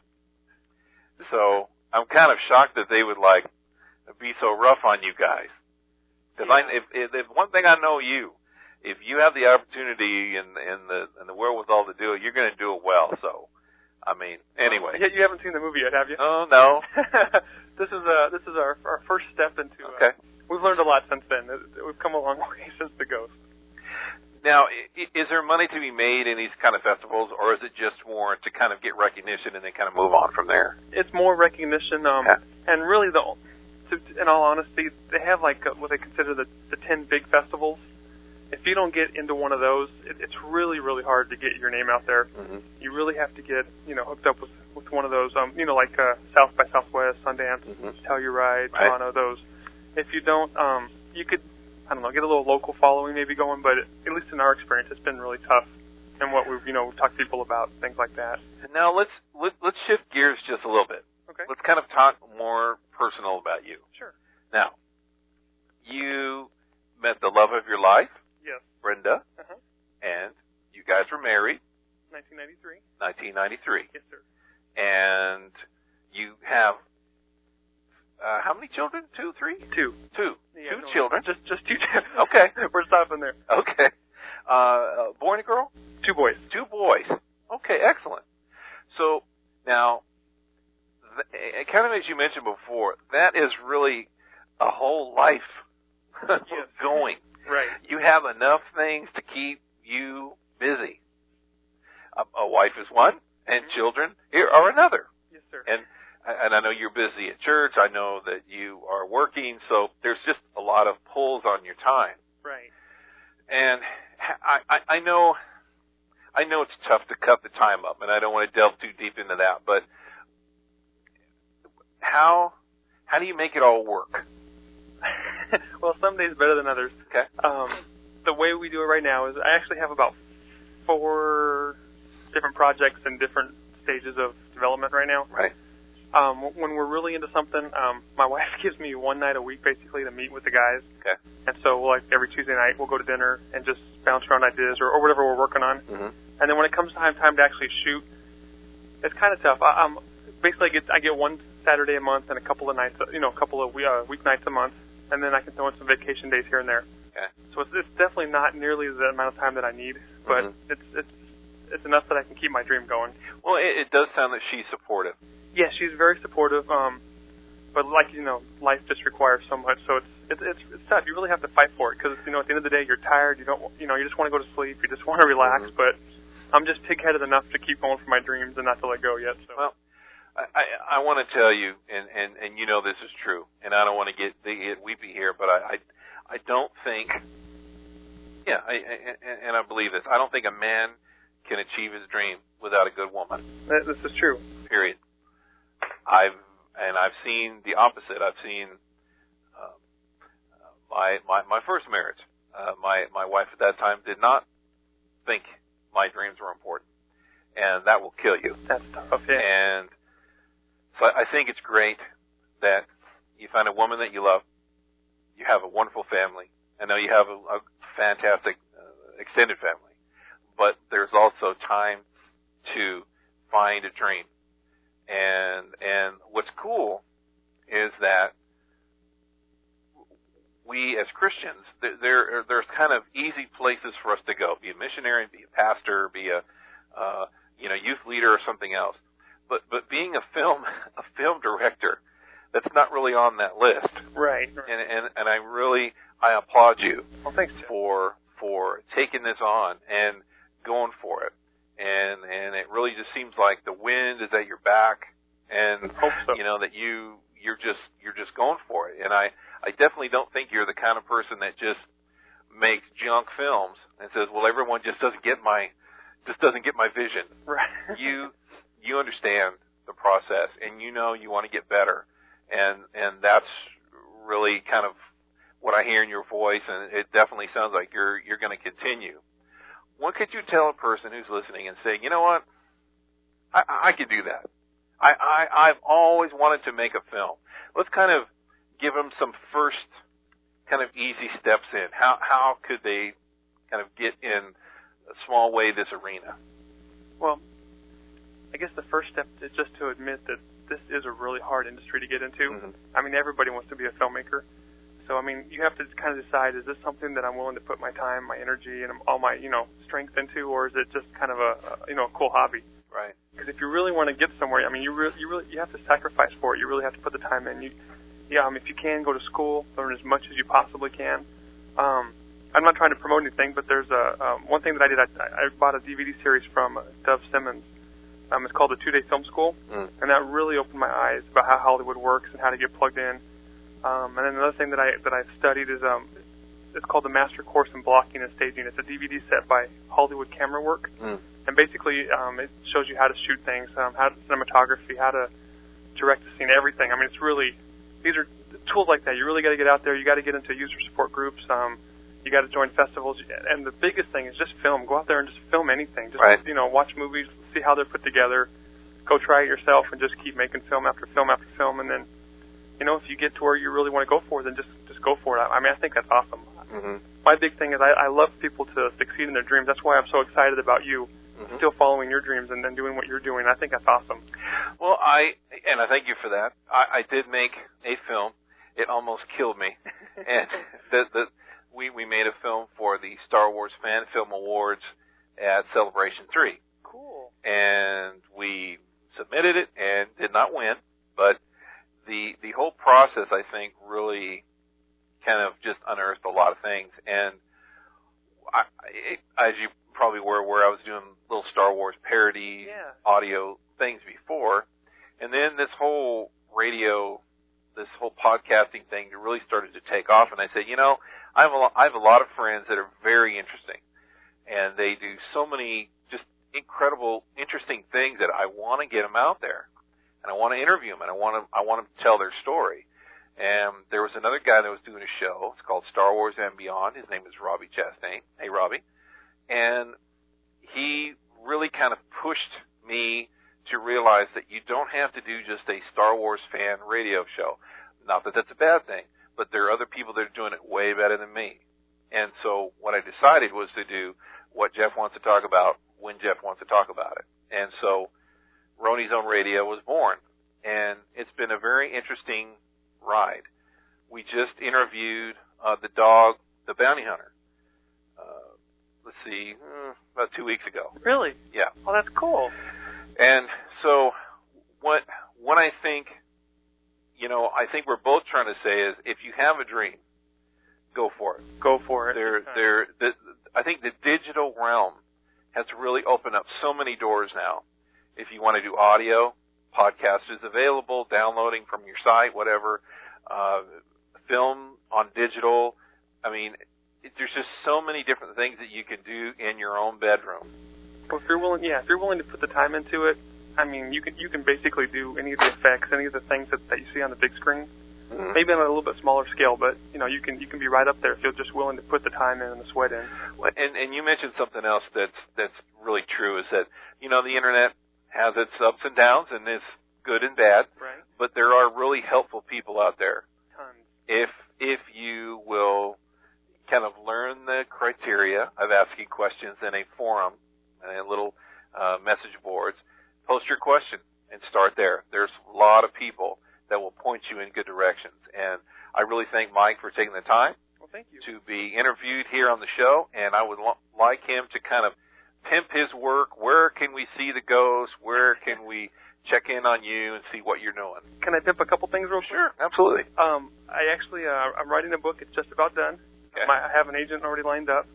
So I'm kind of shocked that they would, like, be so rough on you guys. Because yeah. if, if, if one thing I know you, if you have the opportunity and, and the and the wherewithal to do it, you're going to do it well. So, I mean, mean, anyway. You, you haven't seen the movie yet, have you? Oh, no. this is uh, this is our our first step into. Uh, okay. We've learned a lot since then. We've come a long way since The Ghost. Now, is there money to be made in these kind of festivals, or is it just more to kind of get recognition and then kind of move on from there? It's more recognition, um, yeah. and really, the, to, in all honesty, they have like what they consider the, the ten big festivals. If you don't get into one of those, it, it's really, really hard to get your name out there. Mm-hmm. You really have to get, you know, hooked up with, with one of those, um, you know, like uh, South by Southwest, Sundance, mm-hmm. Telluride, right. Toronto, those. If you don't, um, you could, I don't know, get a little local following maybe going, but at least in our experience, it's been really tough. And what we've, you know, talked to people about, things like that. And now let's let, let's shift gears just a little bit. Okay. Let's kind of talk more personal about you. Sure. Now, you met the love of your life, yes, Brenda, uh-huh. and you guys were married. nineteen ninety-three. nineteen ninety-three. Yes, sir. And you have uh, how many children? Two, three? Two. Two. Yeah, two no, children. Just just two. Okay. We're stopping there. Okay. Uh, a boy and a girl? Two boys. Two boys. Okay, excellent. So now, th- kind of as you mentioned before, that is really a whole life yes. going. Right. You have enough things to keep you busy. A, a wife is one, and mm-hmm. children here are another. Yes, sir. And and I know you're busy at church. I know that you are working, so there's just a lot of pulls on your time. Right. And I, I, I know, I know it's tough to cut the time up, and I don't want to delve too deep into that. But how how do you make it all work? Well, some days better than others. Okay. Um, the way we do it right now is I actually have about four different projects in different stages of development right now. Right. Um, when we're really into something, um, my wife gives me one night a week basically to meet with the guys. Okay. And so, like every Tuesday night, we'll go to dinner and just bounce around ideas or, or whatever we're working on. Mm-hmm. And then when it comes time time to actually shoot, it's kind of tough. I, um, basically, I get I get one Saturday a month and a couple of nights, you know, a couple of uh, weeknights a month, and then I can throw in some vacation days here and there. Okay. So it's, it's definitely not nearly the amount of time that I need, but mm-hmm. it's it's it's enough that I can keep my dream going. Well, it, it does sound that she's supportive. Yeah, she's very supportive. Um, but like you know, life just requires so much, so it's it's it's, it's tough. You really have to fight for it because you know at the end of the day you're tired. You don't you know you just want to go to sleep. You just want to relax. Mm-hmm. But I'm just pig-headed enough to keep going for my dreams and not to let go yet. So. Well, I I, I want to tell you, and, and and you know this is true, and I don't want to get get weepy here, but I I, I don't think. Yeah, I, I and I believe this. I don't think a man can achieve his dream without a good woman. This is true. Period. I've and I've seen the opposite. I've seen uh, my my my first marriage. Uh, my my wife at that time did not think my dreams were important, and that will kill you. That's tough. Yeah. And so I think it's great that you find a woman that you love. You have a wonderful family. I know you have a, a fantastic uh, extended family, but there's also time to find a dream. And and what's cool is that we as Christians, there, there there's kind of easy places for us to go. Be a missionary, be a pastor, be a uh, you know youth leader or something else. But but being a film a film director, that's not really on that list. Right. And and and I really I applaud you well, thanks, for for taking this on and going for it. And and it really just seems like the wind is at your back, and Hope so. you know that you you're just you're just going for it. And I I definitely don't think you're the kind of person that just makes junk films and says, well, everyone just doesn't get my just doesn't get my vision. Right. You you understand the process, and you know you want to get better, and and that's really kind of what I hear in your voice, and it definitely sounds like you're you're going to continue. What could you tell a person who's listening and say, you know what, I, I could do that. I, I, I've always wanted to make a film. Let's kind of give them some first kind of easy steps in. How how could they kind of get in a small way this arena? Well, I guess the first step is just to admit that this is a really hard industry to get into. Mm-hmm. I mean, everybody wants to be a filmmaker. So, I mean, you have to kind of decide, is this something that I'm willing to put my time, my energy, and all my, you know, strength into, or is it just kind of a, a you know, a cool hobby? Right. Because if you really want to get somewhere, I mean, you really, you really, you have to sacrifice for it. You really have to put the time in. You, yeah, um, if you can, go to school, learn as much as you possibly can. Um, I'm not trying to promote anything, but there's a um, one thing that I did. I, I bought a D V D series from Dove Simmons. Um, it's called the Two-Day Film School, mm. and that really opened my eyes about how Hollywood works and how to get plugged in. Um, and then another thing that I that I've studied is um, it's called the Master Course in Blocking and Staging. It's a D V D set by Hollywood Camera Work, mm. and basically um, it shows you how to shoot things, um, how to cinematography, how to direct the scene, everything. I mean, it's really these are tools like that. You really got to get out there. You got to get into user support groups. Um, You got to join festivals, and the biggest thing is just film. Go out there and just film anything. Just right. you know, watch movies, see how they're put together. Go try it yourself, and just keep making film after film after film. And then, you know, if you get to where you really want to go for it, then just just go for it. I mean, I think that's awesome. Mm-hmm. My big thing is I, I love people to succeed in their dreams. That's why I'm so excited about you mm-hmm. still following your dreams and then doing what you're doing. I think that's awesome. Well, I and I thank you for that. I, I did make a film. It almost killed me, and the the. We, we made a film for the Star Wars Fan Film Awards at Celebration three. Cool. And we submitted it and did not win, but the the whole process, I think, really kind of just unearthed a lot of things. And I, it, as you probably were aware, I was doing little Star Wars parody yeah. audio things before. And then this whole radio, this whole podcasting thing really started to take off. And I said, you know, I have a lot, I have a lot of friends that are very interesting, and they do so many just incredible, interesting things that I want to get them out there, and I want to interview them, and I want to I want them to tell their story. And there was another guy that was doing a show. It's called Star Wars and Beyond. His name is Robbie Chastain. Hey, Robbie. And he really kind of pushed me to realize that you don't have to do just a Star Wars fan radio show. Not that that's a bad thing, but there are other people that are doing it way better than me. And so what I decided was to do what Jeff wants to talk about when Jeff wants to talk about it. And so Roni's Own Radio was born. And it's been a very interesting ride. We just interviewed uh, the dog, the bounty hunter. Uh, let's see, uh, about two weeks ago. Really? Yeah. Oh, that's cool. And so what what I think, you know, I think we're both trying to say is if you have a dream, go for it. Go for it. There, there. The, I think the digital realm has really opened up so many doors now. If you want to do audio, podcast is available, downloading from your site, whatever. Uh, film on digital. I mean, it, there's just so many different things that you can do in your own bedroom. Well, if you're willing, yeah, if you're willing to put the time into it, I mean, you can you can basically do any of the effects, any of the things that, that you see on the big screen. Mm-hmm. Maybe on a little bit smaller scale, but you know, you can you can be right up there if you're just willing to put the time in and the sweat in. And and you mentioned something else that's that's really true is that you know the internet has its ups and downs and it's good and bad, right? But there are really helpful people out there. Tons. If if you will kind of learn the criteria of asking questions in a forum and a little uh, message boards, post your question and start there. There's a lot of people that will point you in good directions. And I really thank Mike for taking the time well, thank you. to be interviewed here on the show. And I would lo- like him to kind of pimp his work. Where can we see the ghost? Where can we check in on you and see what you're doing? Can I pimp a couple things real quick? Sure, absolutely. Um, I actually, uh, I'm writing a book. It's just about done. Okay. My, I have an agent already lined up.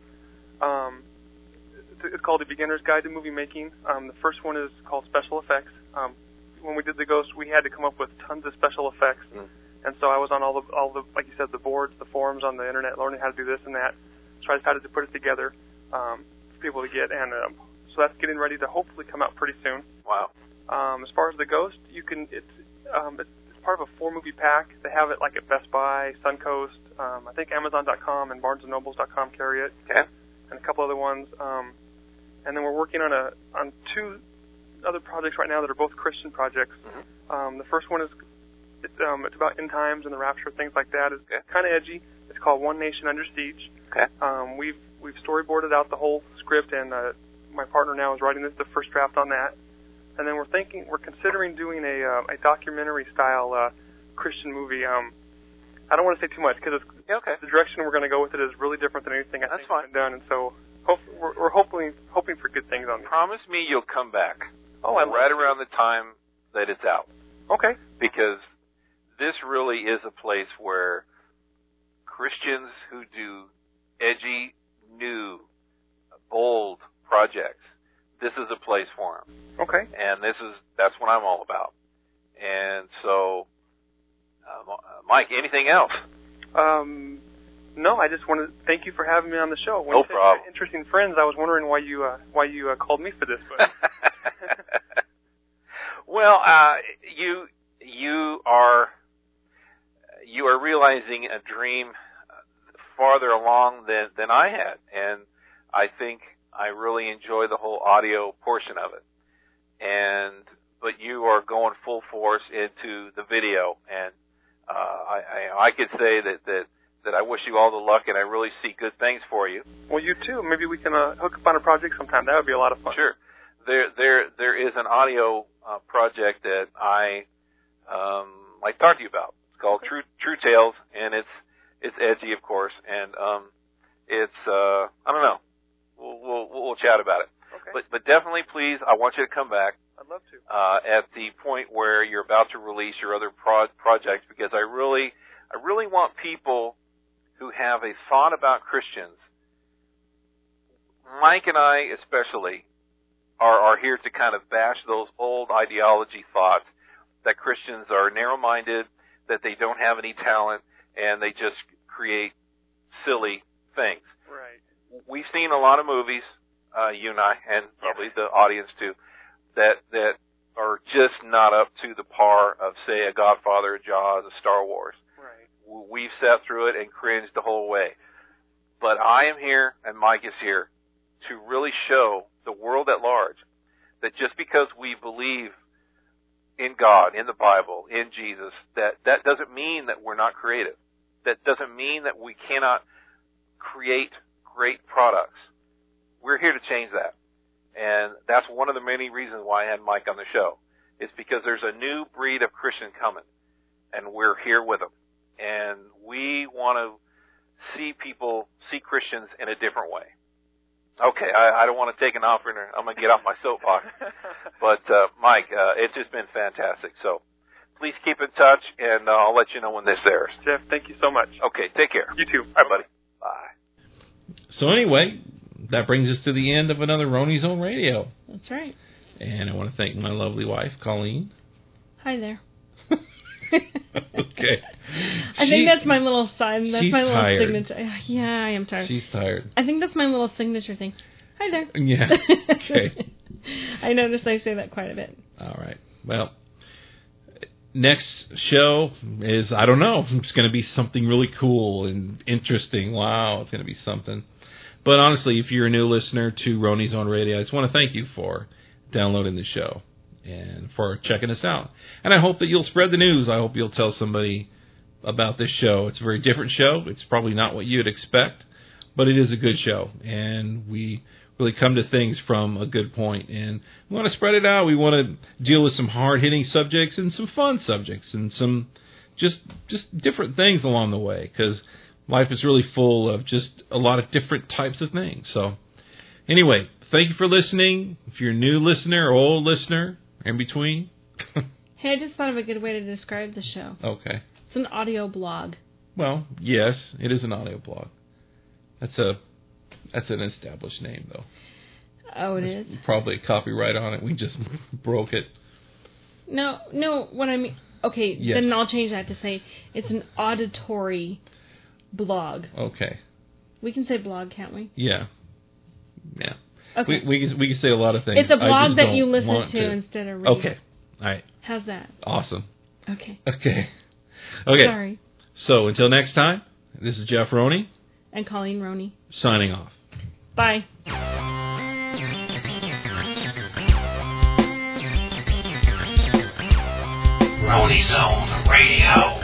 Um, it's, it's called The Beginner's Guide to Movie Making. Um, the first one is called Special Effects. Um, when we did The Ghost, we had to come up with tons of special effects. Mm. And so I was on all the, all the, like you said, the boards, the forums on the internet, learning how to do this and that. So I decided to put it together um, for people to get. And um, so that's getting ready to hopefully come out pretty soon. Wow. Um, as far as The Ghost, you can, it's, um, it's, it's part of a four-movie pack. They have it like at Best Buy, Suncoast, um, I think Amazon dot com and Barnes and Nobles dot com carry it. Okay. And a couple other ones. Um, and then we're working on a on two other projects right now that are both Christian projects. Mm-hmm. Um, the first one is it, um, it's about end times and the rapture, things like that. It's okay. kind of edgy. It's called One Nation Under Siege. Okay. Um, we've we've storyboarded out the whole script, and uh, my partner now is writing this, the first draft on that. And then we're thinking, we're considering doing a uh, a documentary style uh, Christian movie. Um, I don't want to say too much because yeah, okay. the direction we're going to go with it is really different than anything I That's think fine. has been done, and so hope, we're, we're hoping hoping for good things on it. Promise me you'll come back. Oh, I right love around the time that it's out. Okay. Because this really is a place where Christians who do edgy, new, bold projects, this is a place for them. Okay. And this is that's what I'm all about. And so, uh, Mike, anything else? Um, no, I just want to thank you for having me on the show. When No you said you problem. had interesting friends, I was wondering why you uh, why you uh, called me for this. But well, uh, you you are you are realizing a dream farther along than than I had, and I think I really enjoy the whole audio portion of it. And but you are going full force into the video, and uh, I, I I could say that that that I wish you all the luck, and I really see good things for you. well, you too. Maybe we can uh, hook up on a project sometime. That would be a lot of fun. Sure. There, there, there is an audio uh, project that I um, like to talk to you about. It's called True True Tales, and it's it's edgy, of course, and um, it's uh, I don't know. We'll, we'll we'll chat about it. Okay. But but definitely, please, I want you to come back I'd love to. uh, at the point where you're about to release your other pro- projects, because I really I really want people who have a thought about Christians. Mike and I especially are, are here to kind of bash those old ideology thoughts that Christians are narrow-minded, that they don't have any talent, and they just create silly things. Right. We've seen a lot of movies, uh, you and I, and probably the audience too, that that are just not up to the par of, say, a Godfather, a Jaws, a Star Wars. Right. We've sat through it and cringed the whole way. But I am here, and Mike is here, to really show the world at large that just because we believe in God, in the Bible, in Jesus, that that doesn't mean that we're not creative. That doesn't mean that we cannot create great products. We're here to change that. And that's one of the many reasons why I had Mike on the show. It's because there's a new breed of Christian coming, and we're here with them. And we want to see people, see Christians in a different way. Okay, I, I don't want to take an offer, and I'm going to get off my soapbox. But, uh, Mike, uh, it's just been fantastic. So please keep in touch, and uh, I'll let you know when this airs. Jeff, thank you so much. Okay, take care. You too. All right, buddy. Bye. So anyway, that brings us to the end of another Roni's Own Radio. That's right. And I want to thank my lovely wife, Colleen. Hi there. Okay. I She- think that's my little sign. That's she's my little tired. signature. Yeah, I am tired. She's tired. I think that's my little signature thing. Hi there. Yeah. Okay. I noticed I say that quite a bit. All right. Well, next show is, I don't know, it's going to be something really cool and interesting. Wow, it's going to be something. But honestly, if you're a new listener to Roni's Own Radio, I just want to thank you for downloading the show and for checking us out. And I hope that you'll spread the news. I hope you'll tell somebody about this show. It's a very different show. It's probably not what you'd expect, but it is a good show. And we really come to things from a good point. And we want to spread it out. We want to deal with some hard-hitting subjects and some fun subjects and some just just different things along the way, because life is really full of just a lot of different types of things. So anyway, thank you for listening. If you're a new listener or old listener, in between. Hey, I just thought of a good way to describe the show. Okay. It's an audio blog. Well, yes, it is an audio blog. That's a that's an established name, though. Oh, it There's is? probably a copyright on it. We just broke it. No, no, what I mean... Okay, Yes. then I'll change that to say it's an auditory blog. Okay. We can say blog, can't we? Yeah. Yeah. Okay. We we can, we can say a lot of things. It's a I blog just that don't you listen want to, instead of read. Okay. All right. How's that? Awesome. Okay. Okay. Okay. Sorry. So until next time, this is Jeff Roney And Colleen Roney. signing off. Bye. Roni's Own Radio.